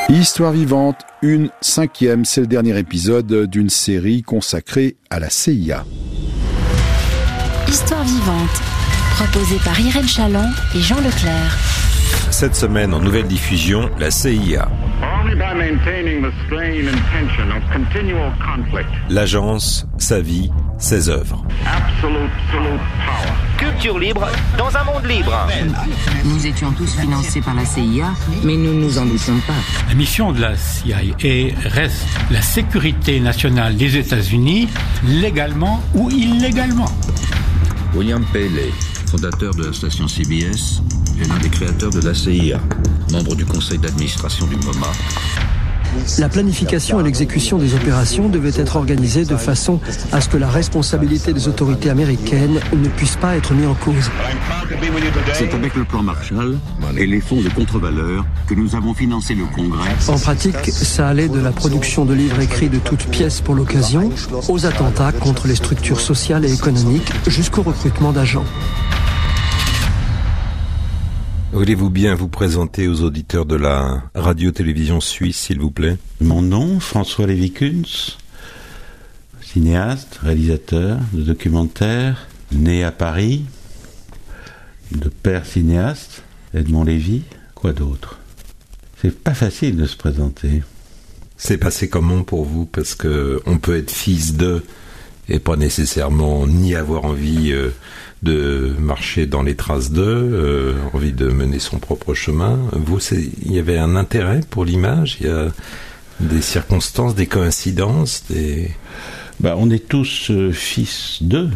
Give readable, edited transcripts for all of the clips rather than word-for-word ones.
Histoire vivante, une 5e, c'est le dernier épisode d'une série consacrée à la CIA. Histoire vivante, proposée par Irène Chalon et Jean Leclerc. Cette semaine, en nouvelle diffusion, la CIA. L'agence, sa vie, ses œuvres. Culture libre dans un monde libre. Nous étions tous financés par la CIA, mais nous ne nous en doutions pas. La mission de la CIA reste la sécurité nationale des États-Unis, légalement ou illégalement. William Paley, fondateur de la station CBS, est l'un des créateurs de la CIA, membre du conseil d'administration du MoMA. La planification et l'exécution des opérations devaient être organisées de façon à ce que la responsabilité des autorités américaines ne puisse pas être mise en cause. C'est avec le plan Marshall et les fonds de contre-valeur que nous avons financé le Congrès. En pratique, ça allait de la production de livres écrits de toutes pièces pour l'occasion, aux attentats contre les structures sociales et économiques, jusqu'au recrutement d'agents. Voulez-vous bien vous présenter aux auditeurs de la radio-télévision suisse, s'il vous plaît? Mon nom, François Lévy-Kuntz, cinéaste, réalisateur de documentaires, né à Paris, de père cinéaste, Edmond Lévy, quoi d'autre? C'est pas facile de se présenter. C'est passé comment pour vous? Parce que on peut être fils de et pas nécessairement ni avoir envie de marcher dans les traces d'eux, envie de mener son propre chemin. Vous, il y avait un intérêt pour l'image, il y a des circonstances, des coïncidences, des... On est tous fils d'eux.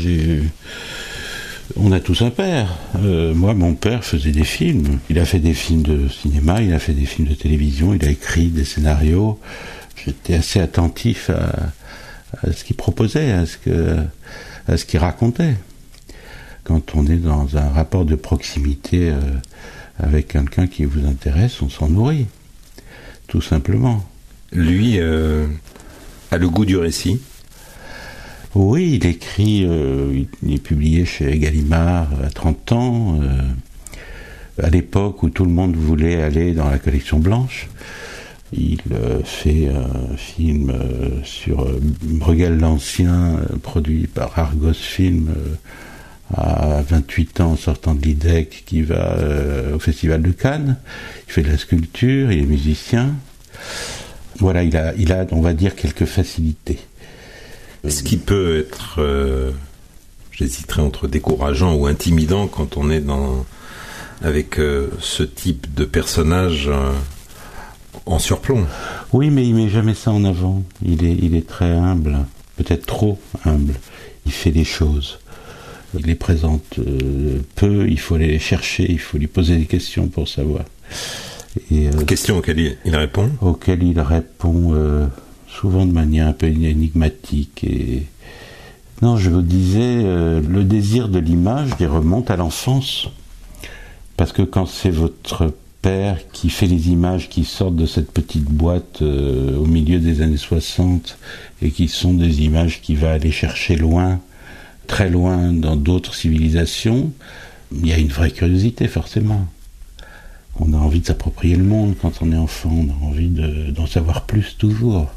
On a tous un père. Moi, mon père faisait des films. Il a fait des films de cinéma, il a fait des films de télévision, il a écrit des scénarios. J'étais assez attentif à ce qu'il proposait, à ce qu'il racontait. Quand on est dans un rapport de proximité avec quelqu'un qui vous intéresse, on s'en nourrit, tout simplement. Lui a le goût du récit. Oui, il écrit, il est publié chez Gallimard à 30 ans, à l'époque où tout le monde voulait aller dans la collection blanche. Il fait un film sur Bruegel l'Ancien, produit par Argos Film, à 28 ans, sortant de l'IDEC, qui va au Festival de Cannes. Il fait de la sculpture, il est musicien. Voilà, il a, on va dire, quelques facilités. Ce qui peut être, j'hésiterais entre décourageant ou intimidant quand on est avec ce type de personnage en surplomb. Oui, mais il met jamais ça en avant. Il est très humble, peut-être trop humble. Il fait les choses. Il les présente peu, il faut aller les chercher, il faut lui poser des questions pour savoir. Questions auxquelles il répond? Auxquelles il répond souvent de manière un peu énigmatique. Non, je vous disais, le désir de l'image, il remonte à l'enfance. Parce que quand c'est votre père qui fait les images qui sortent de cette petite boîte au milieu des années 60 et qui sont des images qu'il va aller chercher loin, très loin dans d'autres civilisations, il y a une vraie curiosité forcément. On a envie de s'approprier le monde quand on est enfant, on a envie d'en savoir plus toujours.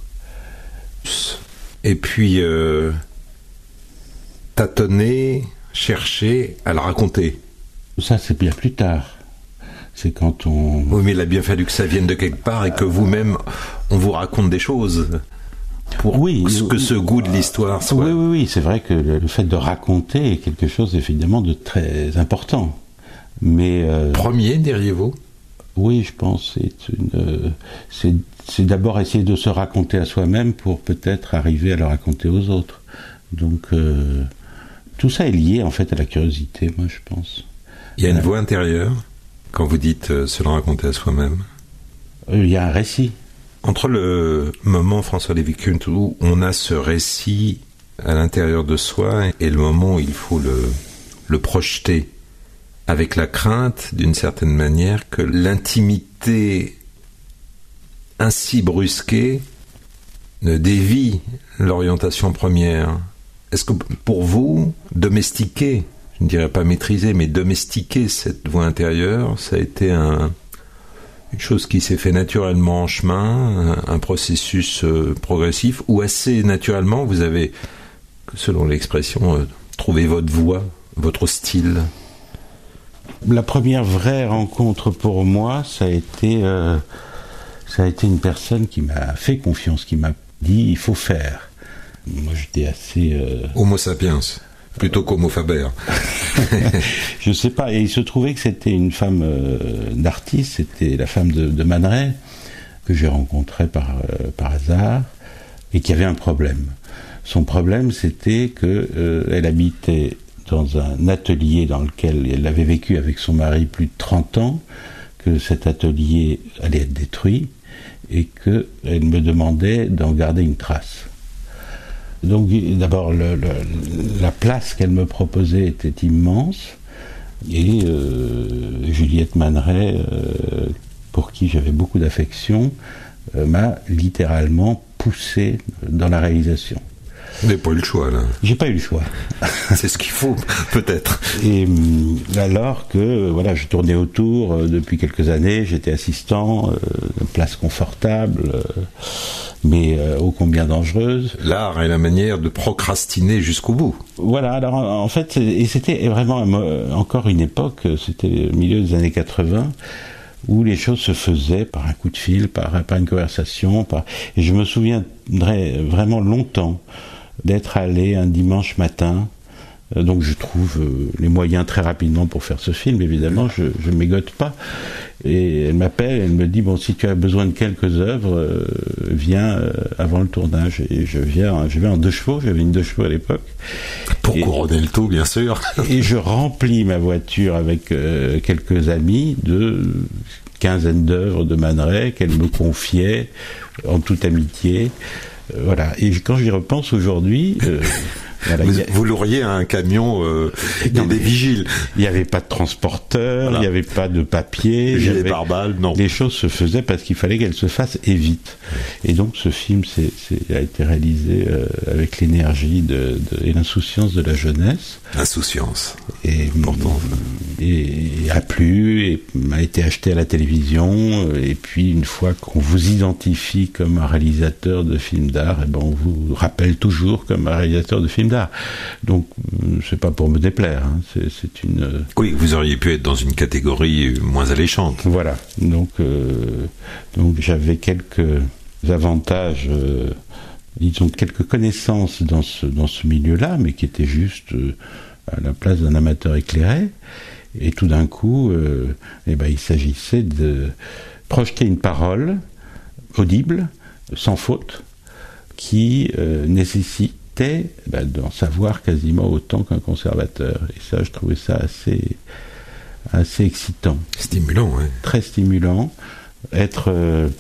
Et puis tâtonner, chercher à le raconter. Ça c'est bien plus tard. C'est quand on... Oui, mais il a bien fallu que ça vienne de quelque part et que vous-même, on vous raconte des choses pour que ce goût de l'histoire soit... Oui, c'est vrai que le fait de raconter est quelque chose, évidemment, de très important. Mais... Premier, diriez-vous? Oui, je pense. C'est d'abord essayer de se raconter à soi-même pour peut-être arriver à le raconter aux autres. Donc, tout ça est lié, en fait, à la curiosité, moi, je pense. Il y a une voix intérieure quand vous dites se le raconter à soi-même? Il y a un récit. Entre le moment, François Lévy-Kuntz, où on a ce récit à l'intérieur de soi et le moment où il faut le projeter, avec la crainte, d'une certaine manière, que l'intimité ainsi brusquée ne dévie l'orientation première. Est-ce que pour vous, domestiquer, je ne dirais pas maîtriser, mais domestiquer cette voix intérieure, ça a été une chose qui s'est fait naturellement en chemin, un processus progressif, ou assez naturellement, vous avez, selon l'expression, trouvé votre voix, votre style? La première vraie rencontre pour moi, ça a été une personne qui m'a fait confiance, qui m'a dit il faut faire. Moi j'étais assez... Homo sapiens, plutôt qu'Homo faber. Je sais pas, et il se trouvait que c'était une femme d'artiste, c'était la femme de Man Ray, que j'ai rencontrée par hasard, et qui avait un problème. Son problème, c'était qu'elle habitait dans un atelier dans lequel elle avait vécu avec son mari plus de 30 ans, que cet atelier allait être détruit, et qu'elle me demandait d'en garder une trace. Donc d'abord, la place qu'elle me proposait était immense, et Juliette Man Ray, pour qui j'avais beaucoup d'affection, m'a littéralement poussé dans la réalisation. Vous n'avez pas eu le choix, là. J'ai pas eu le choix. C'est ce qu'il faut, peut-être. Et alors que, voilà, je tournais autour depuis quelques années, j'étais assistant, place confortable, mais ô combien dangereuse. L'art est la manière de procrastiner jusqu'au bout. Voilà, alors en fait, et c'était vraiment encore une époque, c'était au milieu des années 80, où les choses se faisaient par un coup de fil, par une conversation, et je me souviendrai vraiment longtemps d'être allé un dimanche matin, donc je trouve les moyens très rapidement pour faire ce film, évidemment, je ne mégote pas, et elle m'appelle, elle me dit, bon, si tu as besoin de quelques œuvres, viens avant le tournage, et je vais en 2 chevaux, j'avais une 2 chevaux à l'époque. Pour couronner le tout, bien sûr. Et je remplis ma voiture avec quelques amis de quinzaine d'œuvres de Man Ray qu'elle me confiait en toute amitié. Voilà. Et quand j'y repense aujourd'hui, voilà, vous louriez un camion des vigiles. Il n'y avait pas de transporteur, voilà. Il n'y avait pas de papier. Gilet pare-balles, non. Les choses se faisaient parce qu'il fallait qu'elles se fassent et vite. Et donc ce film a été réalisé avec l'énergie et l'insouciance de la jeunesse. Insouciance. Et pourtant. Et a plu, et a été acheté à la télévision, et puis une fois qu'on vous identifie comme un réalisateur de films d'art, et ben on vous rappelle toujours comme un réalisateur de films d'art. Donc c'est pas pour me déplaire, hein, c'est une... Oui, vous auriez pu être dans une catégorie moins alléchante. Voilà, donc j'avais quelques avantages, disons quelques connaissances dans ce milieu-là, mais qui étaient juste à la place d'un amateur éclairé. Et tout d'un coup, il s'agissait de projeter une parole audible, sans faute, qui nécessitait d'en savoir quasiment autant qu'un conservateur. Et ça, je trouvais ça assez excitant. Stimulant, oui. Très stimulant. Être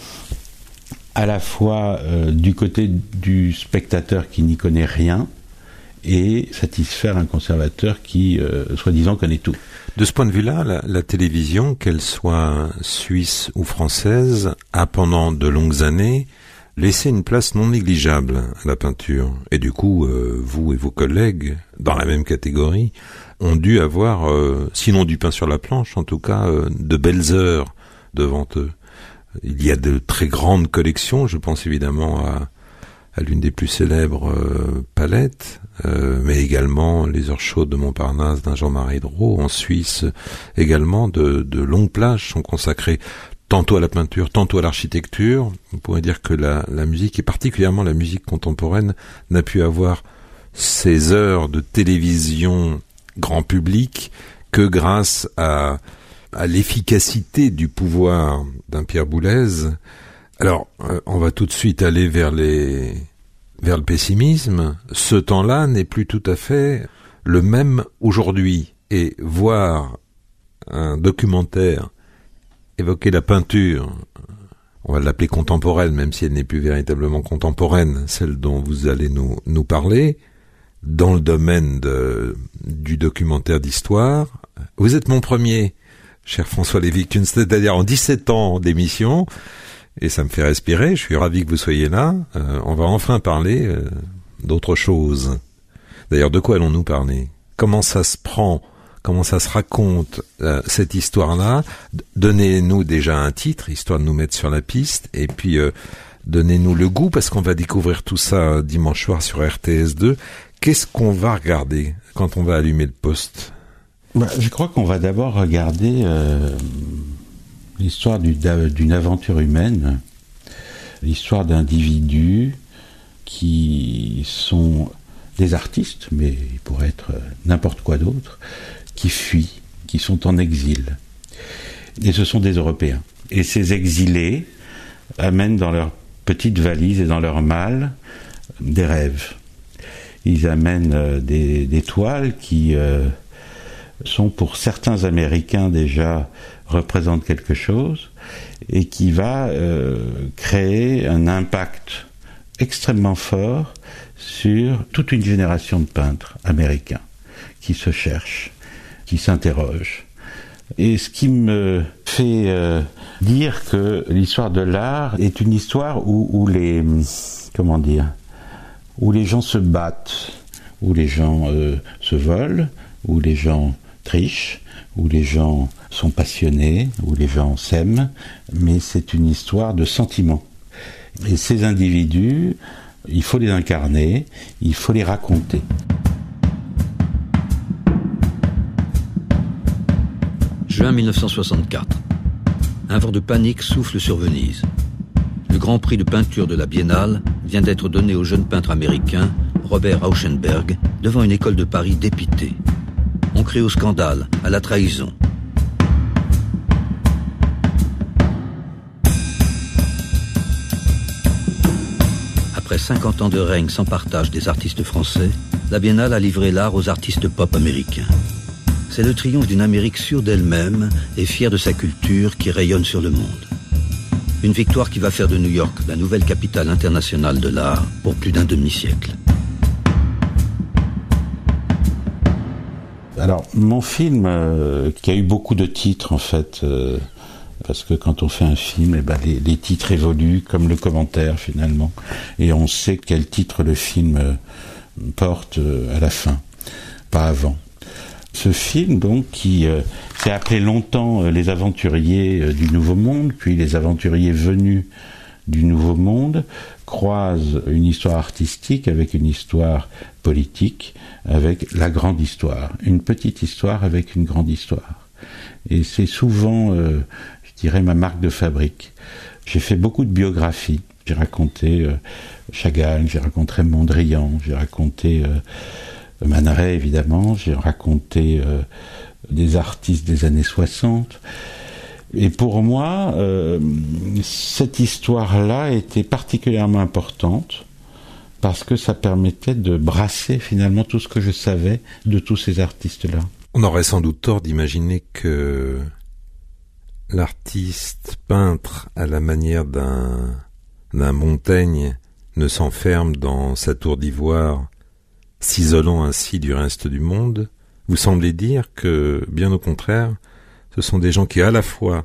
à la fois du côté du spectateur qui n'y connaît rien, et satisfaire un conservateur qui, soi-disant, connaît tout. De ce point de vue-là, la télévision, qu'elle soit suisse ou française, a pendant de longues années laissé une place non négligeable à la peinture. Et du coup, vous et vos collègues, dans la même catégorie, ont dû avoir, sinon du pain sur la planche, en tout cas, de belles heures devant eux. Il y a de très grandes collections, je pense évidemment à l'une des plus célèbres palettes, mais également les heures chaudes de Montparnasse d'un Jean-Marie Drault. En Suisse également, de longues plages sont consacrées tantôt à la peinture, tantôt à l'architecture. On pourrait dire que la musique, et particulièrement la musique contemporaine, n'a pu avoir ces heures de télévision grand public que grâce à l'efficacité du pouvoir d'un Pierre Boulez. Alors, on va tout de suite aller vers le pessimisme. Ce temps-là n'est plus tout à fait le même aujourd'hui. Et voir un documentaire évoquer la peinture, on va l'appeler contemporaine, même si elle n'est plus véritablement contemporaine, celle dont vous allez nous parler, dans le domaine du documentaire d'histoire. Vous êtes mon premier, cher François Lévy-Kuhn, c'est-à-dire en 17 ans d'émission, et ça me fait respirer, je suis ravi que vous soyez là. On va enfin parler d'autre chose. D'ailleurs, de quoi allons-nous parler ? Comment ça se prend comment ça se raconte cette histoire-là. Donnez-nous déjà un titre, histoire de nous mettre sur la piste, et puis donnez-nous le goût, parce qu'on va découvrir tout ça dimanche soir sur RTS2. Qu'est-ce qu'on va regarder quand on va allumer le poste ? Je crois qu'on va d'abord regarder l'histoire d'une aventure humaine, l'histoire d'individus qui sont des artistes, mais ils pourraient être n'importe quoi d'autre, qui fuient, qui sont en exil. Et ce sont des Européens. Et ces exilés amènent dans leurs petites valises et dans leurs malles des rêves. Ils amènent des toiles qui sont pour certains Américains déjà représentent quelque chose et qui va créer un impact extrêmement fort sur toute une génération de peintres américains qui se cherchent, qui s'interrogent. Et ce qui me fait dire que l'histoire de l'art est une histoire où les gens se battent, où les gens se volent, où les gens trichent, où les gens sont passionnés, où les gens s'aiment, mais c'est une histoire de sentiments. Et ces individus, il faut les incarner, il faut les raconter. Juin 1964. Un vent de panique souffle sur Venise. Le grand prix de peinture de la Biennale vient d'être donné au jeune peintre américain Robert Rauschenberg devant une école de Paris dépitée. On crie au scandale, à la trahison. Après 50 ans de règne sans partage des artistes français, la Biennale a livré l'art aux artistes pop américains. C'est le triomphe d'une Amérique sûre d'elle-même et fière de sa culture qui rayonne sur le monde. Une victoire qui va faire de New York la nouvelle capitale internationale de l'art pour plus d'un demi-siècle. Alors, mon film, qui a eu beaucoup de titres en fait, parce que quand on fait un film, les titres évoluent comme le commentaire finalement, et on sait quel titre le film porte à la fin, pas avant. Ce film, donc, qui s'est appelé longtemps Les Aventuriers du Nouveau Monde, puis Les Aventuriers venus du Nouveau Monde, croise une histoire artistique avec une histoire politique, avec la grande histoire. Une petite histoire avec une grande histoire. Et c'est souvent, je dirais, ma marque de fabrique. J'ai fait beaucoup de biographies. J'ai raconté Chagall, j'ai raconté Mondrian, j'ai raconté Man Ray, évidemment, j'ai raconté des artistes des années 60. Et pour moi, cette histoire-là était particulièrement importante parce que ça permettait de brasser finalement tout ce que je savais de tous ces artistes-là. On aurait sans doute tort d'imaginer que l'artiste peintre, à la manière d'un Montaigne, ne s'enferme dans sa tour d'ivoire, s'isolant ainsi du reste du monde. Vous semblez dire que, bien au contraire, ce sont des gens qui, à la fois,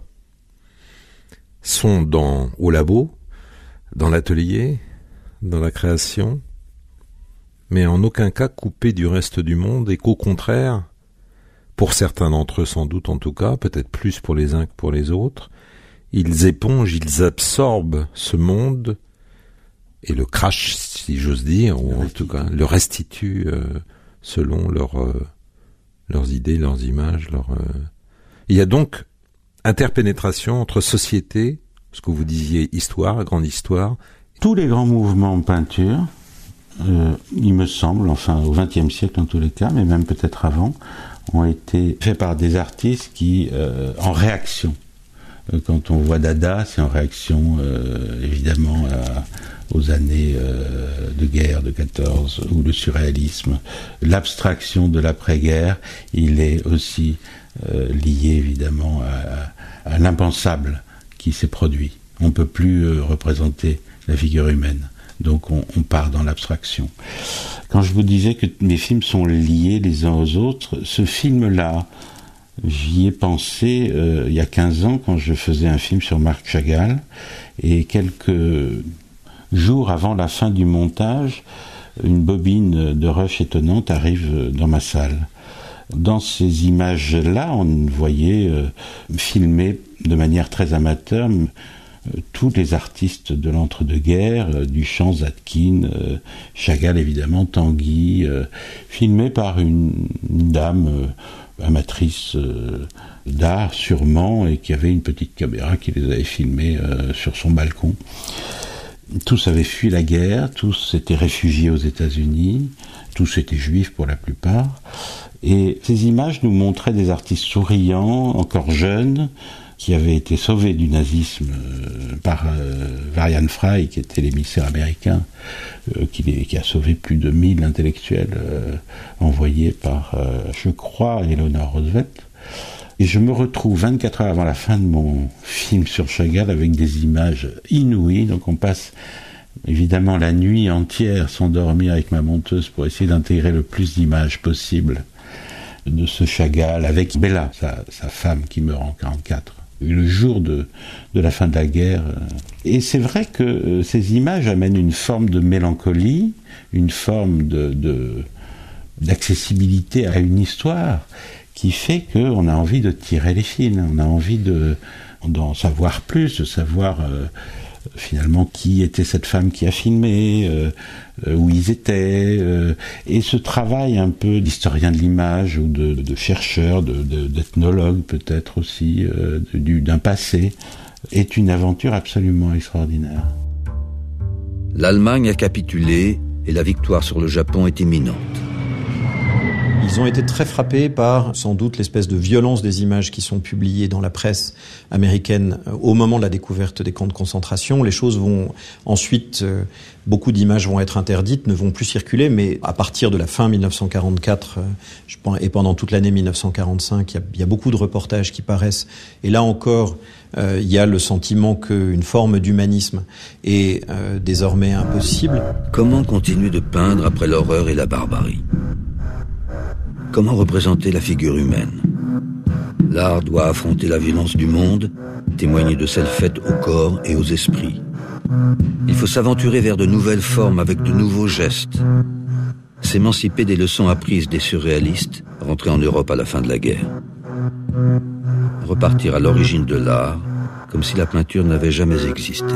sont au labo, dans l'atelier, dans la création, mais en aucun cas coupés du reste du monde, et qu'au contraire, pour certains d'entre eux sans doute en tout cas, peut-être plus pour les uns que pour les autres, ils épongent, ils absorbent ce monde et le crachent, si j'ose dire, ou en tout cas le restituent selon leurs idées, leurs images. Il y a donc interpénétration entre société, ce que vous disiez, histoire, grande histoire. Tous les grands mouvements en peinture, il me semble, enfin au XXe siècle en tous les cas, mais même peut-être avant, ont été faits par des artistes qui, en réaction, quand on voit Dada, c'est en réaction évidemment aux années de guerre de 14, ou le surréalisme. L'abstraction de l'après-guerre, il est aussi lié évidemment à l'impensable qui s'est produit. On ne peut plus représenter la figure humaine. Donc on part dans l'abstraction. Quand je vous disais que mes films sont liés les uns aux autres, ce film-là, j'y ai pensé il y a 15 ans quand je faisais un film sur Marc Chagall, et quelques jours avant la fin du montage, une bobine de rush étonnante arrive dans ma salle. Dans ces images-là, on voyait filmer de manière très amateur tous les artistes de l'entre-deux-guerres, Duchamp, Zadkine, Chagall évidemment, Tanguy, filmés par une dame amatrice d'art sûrement, et qui avait une petite caméra qui les avait filmés sur son balcon. Tous avaient fui la guerre, tous étaient réfugiés aux États-Unis, tous étaient juifs pour la plupart, et ces images nous montraient des artistes souriants, encore jeunes, qui avaient été sauvés du nazisme par Varian Fry, qui était l'émissaire américain, qui a sauvé plus de 1000 intellectuels envoyés par, je crois, Eleanor Roosevelt. Et je me retrouve 24 heures avant la fin de mon film sur Chagall avec des images inouïes. Donc on passe évidemment la nuit entière sans dormir avec ma monteuse pour essayer d'intégrer le plus d'images possible de ce Chagall, avec Bella, sa femme qui meurt en 1944. Le jour de la fin de la guerre. Et c'est vrai que ces images amènent une forme de mélancolie, une forme d'accessibilité à une histoire qui fait qu'on a envie de tirer les fils, on a envie d'en savoir plus, de savoir finalement qui était cette femme qui a filmé, où ils étaient, et ce travail un peu d'historien de l'image ou de chercheur, d'ethnologue peut-être aussi, d'un passé, est une aventure absolument extraordinaire. L'Allemagne a capitulé et la victoire sur le Japon est imminente. Ils ont été très frappés par, sans doute, l'espèce de violence des images qui sont publiées dans la presse américaine au moment de la découverte des camps de concentration. Les choses vont ensuite, beaucoup d'images vont être interdites, ne vont plus circuler, mais à partir de la fin 1944 et pendant toute l'année 1945, il y a beaucoup de reportages qui paraissent. Et là encore, il y a le sentiment qu'une forme d'humanisme est désormais impossible. Comment continuer de peindre après l'horreur et la barbarie ? Comment représenter la figure humaine ? L'art doit affronter la violence du monde, témoigner de celle faite au corps et aux esprits. Il faut s'aventurer vers de nouvelles formes avec de nouveaux gestes. S'émanciper des leçons apprises des surréalistes, rentrés en Europe à la fin de la guerre. Repartir à l'origine de l'art, comme si la peinture n'avait jamais existé.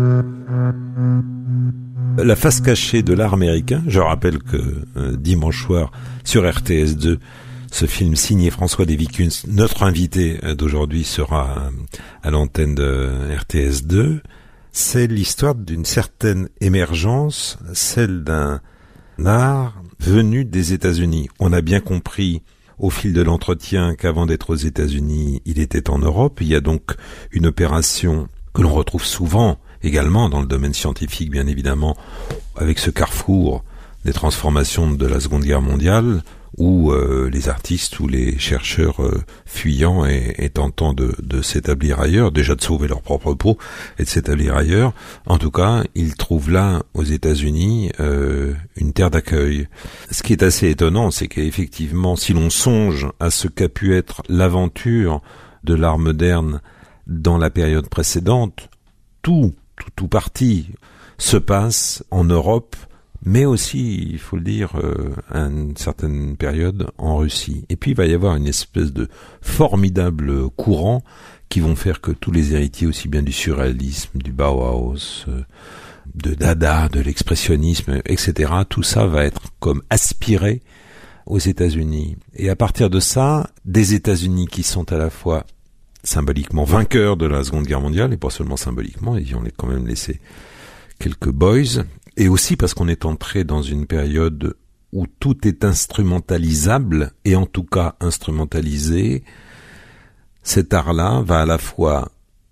La face cachée de l'art américain, je rappelle que dimanche soir sur RTS2, ce film signé François Lévy-Kuntz, notre invité d'aujourd'hui sera à l'antenne de RTS2, c'est l'histoire d'une certaine émergence, celle d'un art venu des États-Unis. On a bien compris au fil de l'entretien qu'avant d'être aux États-Unis, il était en Europe. Il y a donc une opération que l'on retrouve souvent également dans le domaine scientifique, bien évidemment, avec ce carrefour des transformations de la Seconde Guerre mondiale, où les artistes ou les chercheurs fuyant et tentant de s'établir ailleurs, déjà de sauver leur propre peau et de s'établir ailleurs, en tout cas, ils trouvent là, aux États-Unis, une terre d'accueil. Ce qui est assez étonnant, c'est qu'effectivement, si l'on songe à ce qu'a pu être l'aventure de l'art moderne dans la période précédente, tout parti se passe en Europe, mais aussi, il faut le dire, à une certaine période en Russie. Et puis il va y avoir une espèce de formidable courant qui vont faire que tous les héritiers, aussi bien du surréalisme, du Bauhaus, de Dada, de l'expressionnisme, etc., tout ça va être comme aspiré aux États-Unis. Et à partir de ça, des États-Unis qui sont à la fois symboliquement vainqueurs de la Seconde Guerre mondiale, et pas seulement symboliquement, ils ont quand même laissé quelques boys, et aussi parce qu'on est entré dans une période où tout est instrumentalisable, et en tout cas instrumentalisé. Cet art-là va à la fois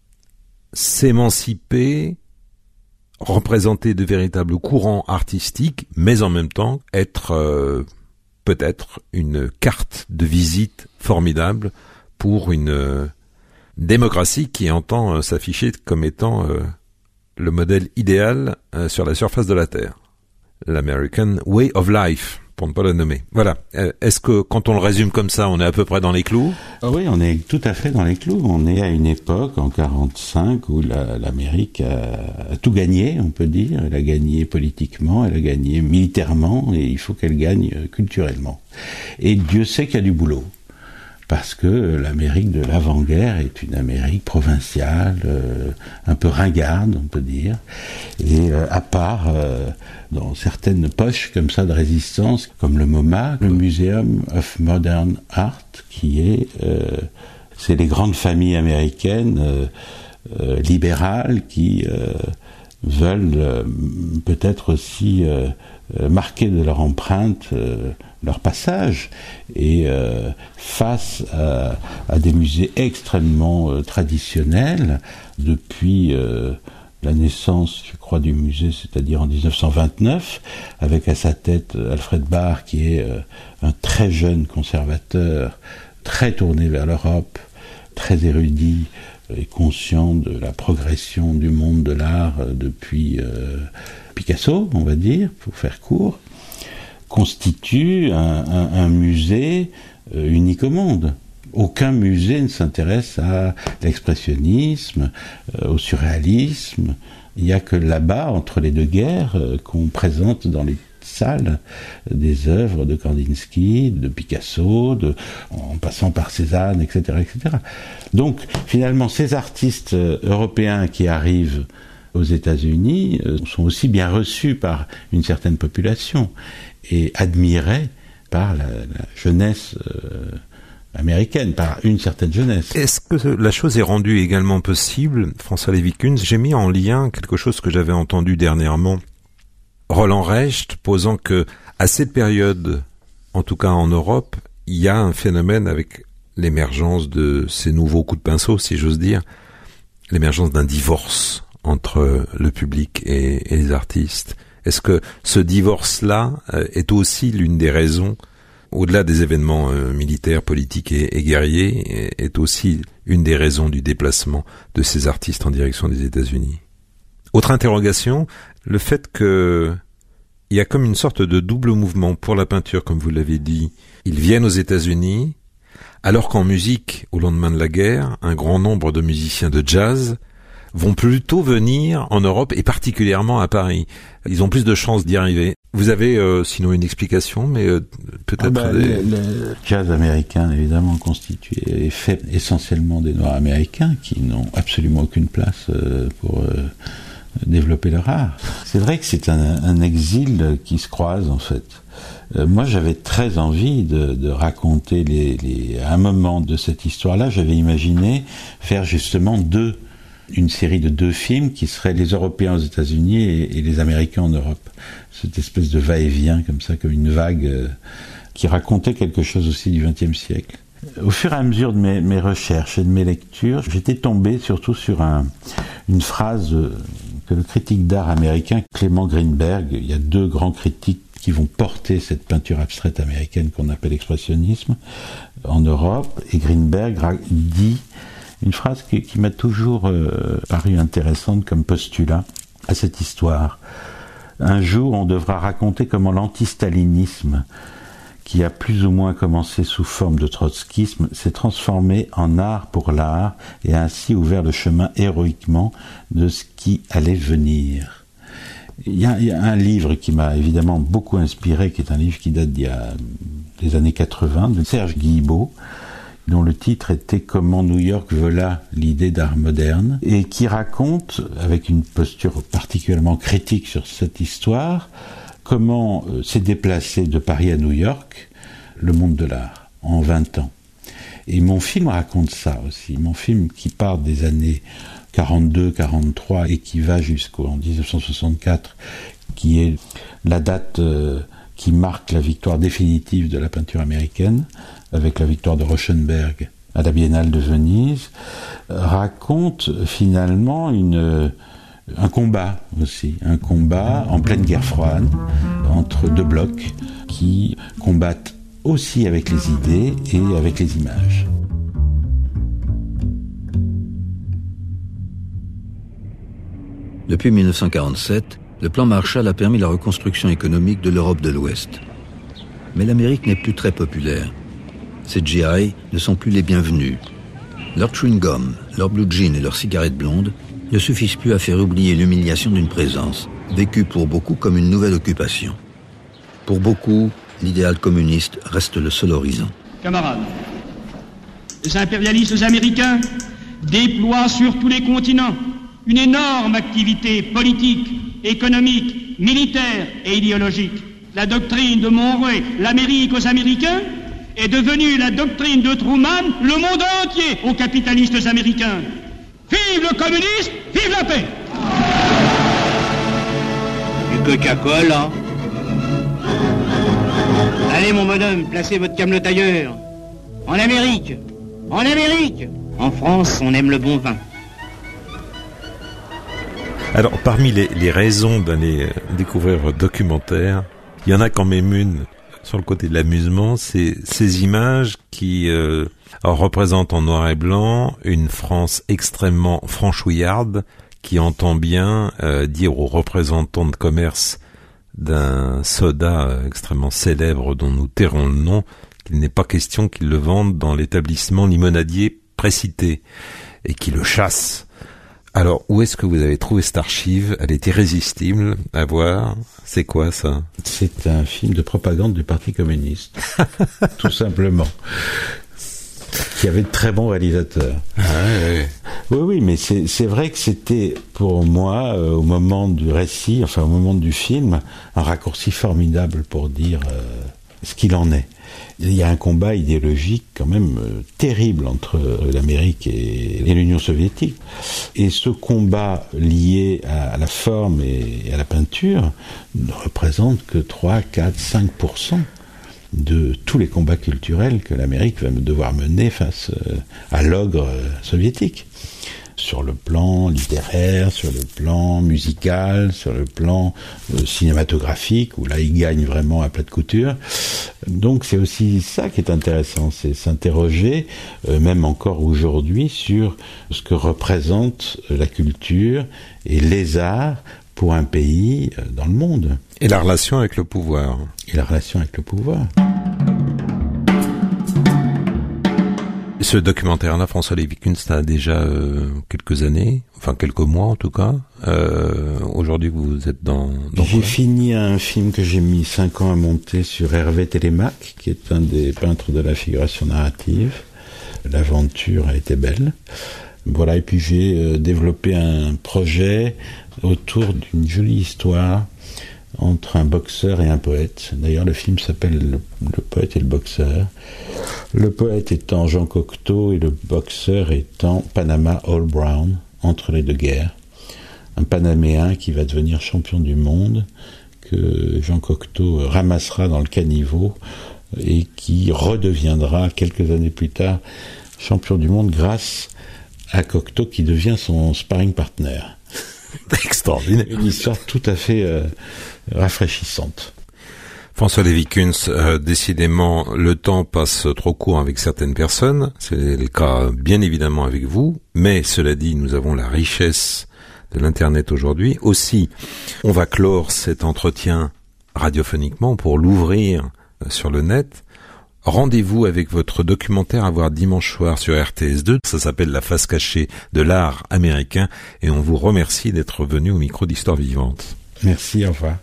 s'émanciper, représenter de véritables courants artistiques, mais en même temps être peut-être une carte de visite formidable pour une démocratie qui entend s'afficher comme étant le modèle idéal sur la surface de la Terre. L'American Way of Life, pour ne pas la nommer. Voilà. Est-ce que quand on le résume comme ça, on est à peu près dans les clous? Oui, on est tout à fait dans les clous. On est à une époque, en 45, où l'Amérique a tout gagné, on peut dire. Elle a gagné politiquement, elle a gagné militairement, et il faut qu'elle gagne culturellement. Et Dieu sait qu'il y a du boulot. Parce que l'Amérique de l'avant-guerre est une Amérique provinciale, un peu ringarde, on peut dire, et à part dans certaines poches comme ça de résistance, comme le MoMA, le Museum of Modern Art, qui est, c'est les grandes familles américaines libérales qui veulent peut-être aussi marquer de leur empreinte leur passage, et face à des musées extrêmement traditionnels, depuis la naissance, je crois, du musée, c'est-à-dire en 1929, avec à sa tête Alfred Barr, qui est un très jeune conservateur, très tourné vers l'Europe, très érudit et conscient de la progression du monde de l'art depuis Picasso, on va dire, pour faire court, constitue un musée unique au monde. Aucun musée ne s'intéresse à l'expressionnisme, au surréalisme. Il n'y a que là-bas, entre les deux guerres, qu'on présente dans les salles des œuvres de Kandinsky, de Picasso, en passant par Cézanne, etc., etc. Donc, finalement, ces artistes européens qui arrivent aux États-Unis sont aussi bien reçus par une certaine population et admirés par la jeunesse américaine, par une certaine jeunesse. Est-ce que la chose est rendue également possible, François Lévy-Kuntz? J'ai mis en lien quelque chose que j'avais entendu dernièrement, Roland Recht, posant que à cette période, en tout cas en Europe, il y a un phénomène avec l'émergence de ces nouveaux coups de pinceau, si j'ose dire, l'émergence d'un divorce entre le public et les artistes. Est-ce que ce divorce-là est aussi l'une des raisons, au-delà des événements militaires, politiques et guerriers, est aussi une des raisons du déplacement de ces artistes en direction des États-Unis? Autre interrogation, le fait que il y a comme une sorte de double mouvement pour la peinture, comme vous l'avez dit. Ils viennent aux États-Unis, alors qu'en musique, au lendemain de la guerre, un grand nombre de musiciens de jazz vont plutôt venir en Europe et particulièrement à Paris. Ils ont plus de chances d'y arriver. Vous avez sinon une explication, mais peut-être... Le jazz américain, évidemment, constitué et fait essentiellement des Noirs américains qui n'ont absolument aucune place pour développer leur art. C'est vrai que c'est un exil qui se croise, en fait. Moi, j'avais très envie de raconter à un moment de cette histoire-là, j'avais imaginé faire justement une série de 2 films qui seraient les Européens aux États-Unis et les Américains en Europe. Cette espèce de va-et-vient, comme ça, comme une vague qui racontait quelque chose aussi du XXe siècle. Au fur et à mesure de mes recherches et de mes lectures, j'étais tombé surtout sur une phrase que le critique d'art américain Clement Greenberg, il y a 2 grands critiques qui vont porter cette peinture abstraite américaine qu'on appelle expressionnisme en Europe, et Greenberg dit une phrase qui m'a toujours paru intéressante comme postulat à cette histoire. Un jour, on devra raconter comment l'antistalinisme, qui a plus ou moins commencé sous forme de trotskisme, s'est transformé en art pour l'art et a ainsi ouvert le chemin héroïquement de ce qui allait venir. Il y a un livre qui m'a évidemment beaucoup inspiré, qui est un livre qui date des années 80, de Serge Guilbeault, dont le titre était « Comment New York vola l'idée d'art moderne » et qui raconte, avec une posture particulièrement critique sur cette histoire, comment s'est déplacé de Paris à New York le monde de l'art en 20 ans. Et mon film raconte ça aussi. Mon film qui part des années 42-43 et qui va jusqu'en 1964, qui est la date qui marque la victoire définitive de la peinture américaine, avec la victoire de Rauschenberg à la Biennale de Venise, raconte finalement un combat aussi, un combat en pleine guerre froide entre 2 blocs qui combattent aussi avec les idées et avec les images. Depuis 1947, le plan Marshall a permis la reconstruction économique de l'Europe de l'Ouest. Mais l'Amérique n'est plus très populaire. Ces GI ne sont plus les bienvenus. Leur chewing-gum, leur blue jean et leurs cigarettes blondes ne suffisent plus à faire oublier l'humiliation d'une présence, vécue pour beaucoup comme une nouvelle occupation. Pour beaucoup, l'idéal communiste reste le seul horizon. Camarades, les impérialistes américains déploient sur tous les continents une énorme activité politique, économique, militaire et idéologique. La doctrine de Monroe, l'Amérique aux Américains, est devenue la doctrine de Truman, le monde entier aux capitalistes américains. Vive le communisme, vive la paix! Du Coca-Cola. Allez mon bonhomme, placez votre camelote ailleurs. En Amérique. En Amérique. En France, on aime le bon vin. Alors, parmi les raisons d'aller découvrir votre documentaire, il y en a quand même une sur le côté de l'amusement, c'est ces images qui représentent en noir et blanc une France extrêmement franchouillarde qui entend bien dire aux représentants de commerce d'un soda extrêmement célèbre dont nous tairons le nom qu'il n'est pas question qu'ils le vendent dans l'établissement limonadier précité et qu'ils le chassent. Alors, où est-ce que vous avez trouvé cette archive? Elle est irrésistible à voir. C'est quoi ça? C'est un film de propagande du Parti communiste, tout simplement, qui avait de très bons réalisateurs. Ah, ouais. Oui, mais c'est vrai que c'était pour moi, au moment du récit, enfin au moment du film, un raccourci formidable pour dire ce qu'il en est. Il y a un combat idéologique quand même terrible entre l'Amérique et l'Union soviétique. Et ce combat lié à la forme et à la peinture ne représente que 3, 4, 5% de tous les combats culturels que l'Amérique va devoir mener face à l'ogre soviétique. Sur le plan littéraire, sur le plan musical, sur le plan cinématographique, où là il gagne vraiment à plat de couture. Donc c'est aussi ça qui est intéressant, c'est s'interroger, même encore aujourd'hui, sur ce que représente la culture et les arts pour un pays dans le monde. Et la relation avec le pouvoir. Ce documentaire-là, François Lévy-Kuntz, a déjà quelques années, enfin quelques mois en tout cas. Aujourd'hui, vous êtes dans J'ai fini un film que j'ai mis 5 ans à monter sur Hervé Télémaque, qui est un des peintres de la figuration narrative. L'aventure a été belle. Voilà, et puis j'ai développé un projet autour d'une jolie histoire entre un boxeur et un poète. D'ailleurs, le film s'appelle Le poète et le boxeur. Le poète étant Jean Cocteau et le boxeur étant Panama All Brown, entre les deux guerres. Un Panaméen qui va devenir champion du monde, que Jean Cocteau ramassera dans le caniveau et qui redeviendra quelques années plus tard champion du monde grâce à Cocteau qui devient son sparring partner. Extraordinaire. Une histoire tout à fait rafraîchissante. François Lévy-Kuntz, décidément, le temps passe trop court avec certaines personnes. C'est le cas, bien évidemment, avec vous. Mais, cela dit, nous avons la richesse de l'Internet aujourd'hui. Aussi, on va clore cet entretien radiophoniquement pour l'ouvrir sur le net. Rendez-vous avec votre documentaire à voir dimanche soir sur RTS2. Ça s'appelle La face cachée de l'art américain et on vous remercie d'être venu au micro d'Histoire Vivante. Merci, au revoir.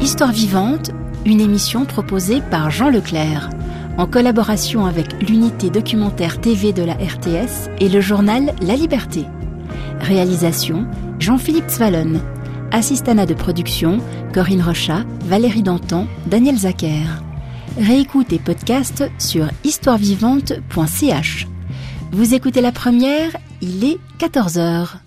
Histoire vivante, une émission proposée par Jean Leclerc, en collaboration avec l'unité documentaire TV de la RTS et le journal La Liberté. Réalisation, Jean-Philippe Zwallen. Assistanat de production, Corinne Rochat, Valérie Dantan, Daniel Zacher. Réécoute et podcast sur histoirevivante.ch. Vous écoutez la première, il est 14h.